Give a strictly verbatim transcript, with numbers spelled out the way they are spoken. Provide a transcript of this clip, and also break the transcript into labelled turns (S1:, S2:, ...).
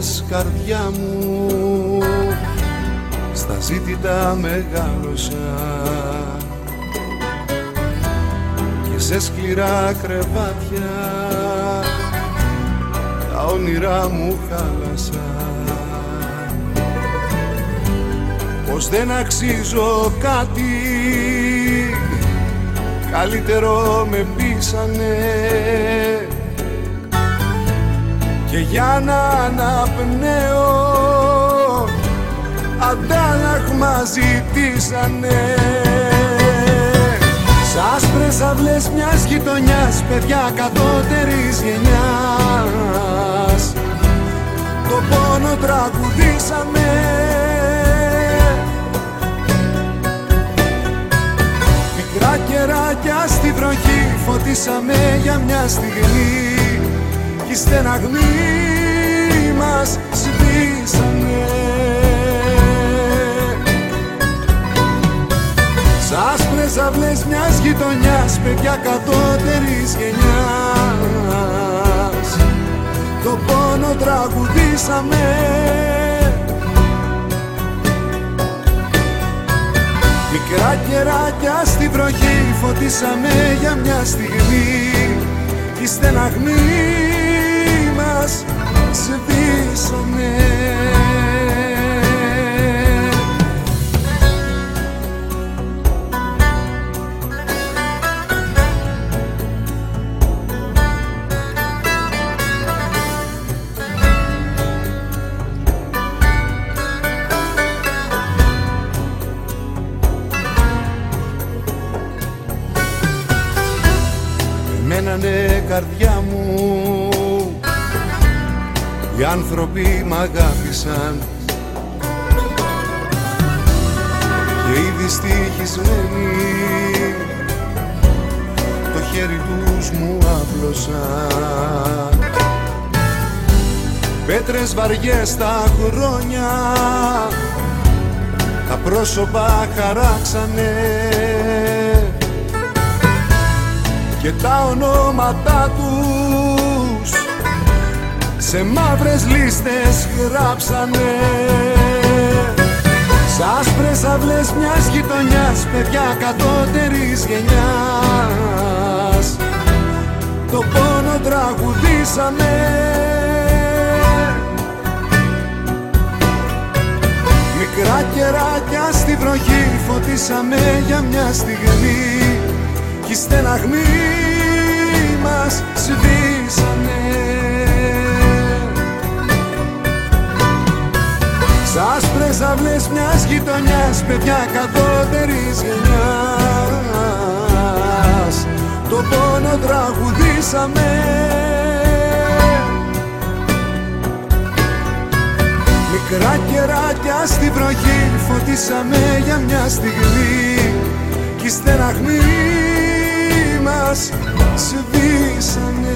S1: ώρες καρδιά μου στα ζήτητα μεγάλωσα και σε σκληρά κρεβάτια τα όνειρά μου χάλασα. Πως δεν αξίζω κάτι, καλύτερο με πείσανε και για να αναπνέω αντάλλαγμα ζητήσανε. Σ' άσπρες αυλές μιας γειτονιάς, παιδιά κατώτερης γενιάς, το πόνο τραγουδήσαμε. Μικρά κεράκια στη βροχή φωτίσαμε για μια στιγμή κι οι στεναγμοί μας σβήσανε. Σ' άσπρες αυλές μιας γειτονιάς, παιδιά κατώτερης γενιάς, το πόνο τραγουδήσαμε. Μικρά κεράκια στη βροχή φωτίσαμε για μια στιγμή κι οι στεναγμοί μας σβήσανε. Μένανε καρδιά μου οι άνθρωποι μ' αγάπησαν και οι δυστυχισμένοι το χέρι τους μου άπλωσαν. Πέτρες βαριές στα χρόνια τα πρόσωπα χαράξανε και τα ονόματά τους σε μαύρες λίστες γράψανε. Σ' άσπρες αυλές μιας γειτονιάς, παιδιά κατώτερης γενιάς, το πόνο τραγουδήσαμε. Μικρά κεράκια στη βροχή φωτίσαμε για μια στιγμή κι οι στεναγμοί μας σβήσανε. Σ' άσπρες αυλές μιας γειτονιάς, παιδιά κατώτερης γενιάς, το πόνο τραγουδήσαμε. Μικρά κεράκια στη βροχή φωτίσαμε για μια στιγμή κι οι στεναγμοί μας σβήσανε.